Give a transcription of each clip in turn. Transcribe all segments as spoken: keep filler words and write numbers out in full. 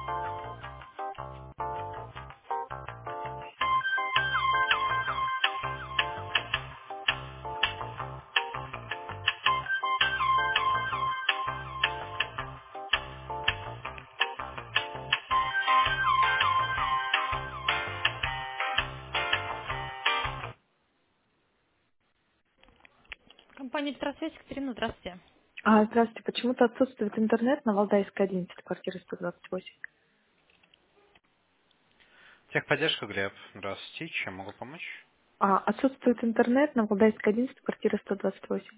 Компания «Электросвязь», Екатерина, здравствуйте. А, здравствуйте. Почему-то отсутствует интернет на Валдайской одиннадцать, квартира сто двадцать восемь. Техподдержка, Глеб. Здравствуйте. Чем могу помочь? А, отсутствует интернет на Валдайской одиннадцать, квартира сто двадцать восемь.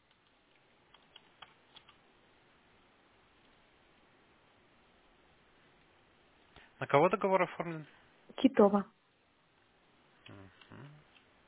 На кого договор оформлен? Китова. Мгм.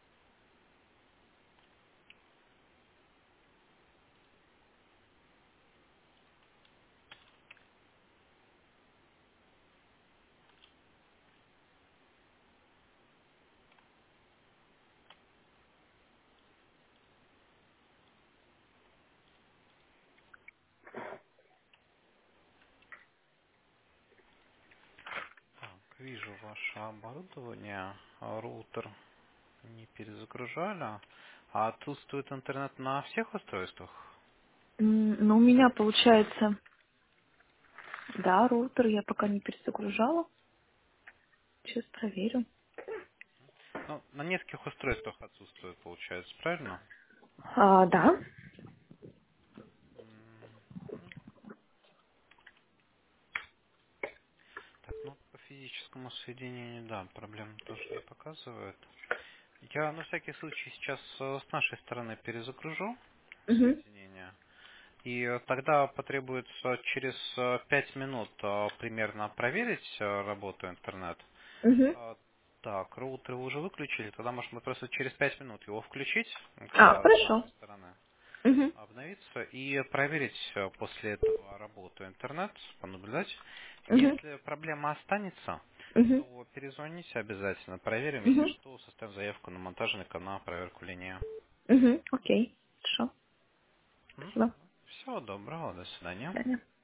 Так, вижу ваше оборудование. А, Роутер не перезагружали. А отсутствует интернет на всех устройствах? М, Ну, у меня получается, да, роутер я пока не перезагружала. Сейчас проверю. Ну, на нескольких устройствах отсутствует, получается, правильно? А, да. М, Так, ну, по физическому соединению, да, проблем тоже не показывает. Я на всякий случай сейчас э, с нашей стороны перезагружу Угу. соединение. И э, тогда потребуется через э, пять минут э, примерно проверить э, работу интернет. Угу. А, Так, роутер вы уже выключили, тогда может мы просто через пять минут его включить, м, А, когда с хорошо. нашей стороны Угу. обновится, и проверить э, после этого работу интернет, понаблюдать. Угу. Если проблема останется, Угу. то перезвоните обязательно, проверим, если Угу. что, составим заявку на монтажника на проверку линии. Угу. Окей. Хорошо. Спасибо. Всего доброго, до свидания. До свидания.